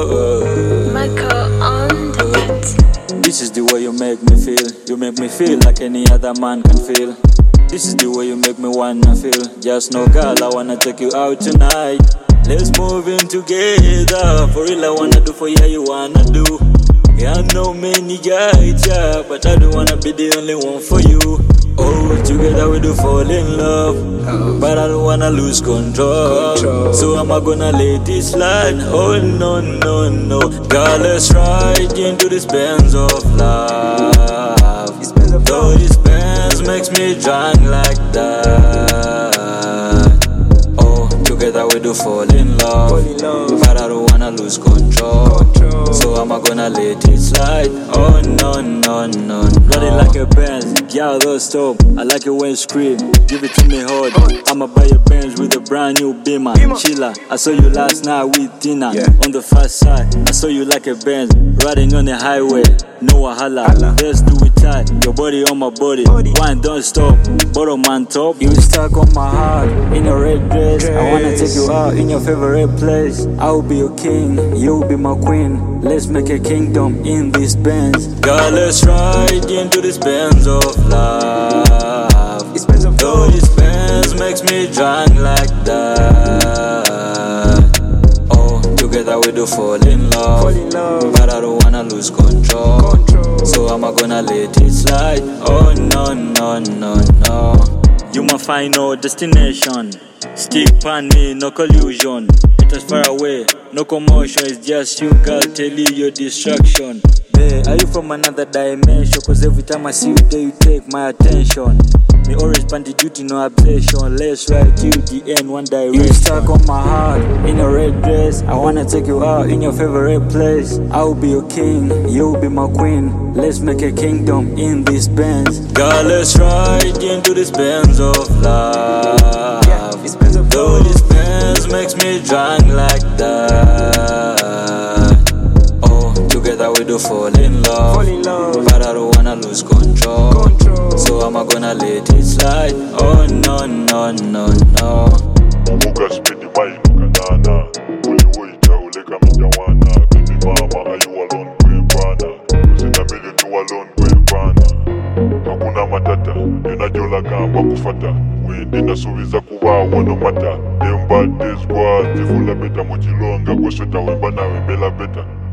Michael on the beat. This is the way you make me feel. You make me feel like any other man can feel. This is the way you make me wanna feel. Just know, girl, I wanna take you out tonight. Let's move in together. For real, I wanna do for you, you wanna do. Yeah, I know many guys, yeah, but I don't wanna be the only one for you. Oh, together we do fall in love, but I don't wanna lose control. So am I gonna let this slide? Oh no, no, no. Girl, let's ride into the spans of love. Though this Benz makes me drunk like that. Oh, together we do fall in love, but I don't wanna lose control. So am I gonna let it slide? Oh no, no, no, no. Ride it like a Benz, yeah, don't stop. I like it when you scream, give it to me hard. I'ma buy a Benz with a brand new Beamer. Chilla, I saw you last night with Tina. On the fast side, I saw you like a Benz, riding on the highway. No wahala, let's do it tight. Your body on my body, wine don't stop. Bottom on top, you stuck on my heart in your red dress. I wanna take you out in your favorite place. I'll be your king, you'll be my queen. Let's make a kingdom in this Benz. Girl, let's ride into the Benz of love. Though this Benz makes me drunk like that. Oh, together we do fall in love, but I don't wanna lose control. So am I gonna let it slide? Oh no, no, no, no. You my final destination. Stick pan me, no collusion. It was far away, no commotion. It's just you, girl, tell you your distraction. Babe, are you from another dimension? Cause every time I see you there, you take my attention. Me always bandit duty, no obsession. Let's ride till the end, one direction. You stuck on my heart, in a red dress. I wanna take you out in your favorite place. I'll be your king, you'll be my queen. Let's make a kingdom in this Benz. Girl, let's ride into this Benz of love. Though this Benz makes me drunk like that. Oh, together we do fall in love, but I don't wanna lose control. So am I gonna let it slide? Oh no, no, no, no. Muga spidi mai kanana. Uliwita uleka mijawana. Baby mama, are you alone kwenye bana? Kusina mili tu alone kwenye bana. Hakuna matata, yunajola gamba kufata. Wendi nasubiza kuwa wano mata. Them bad days was, tifula beta mochilonga. Kwa sweta wemba na wembela beta.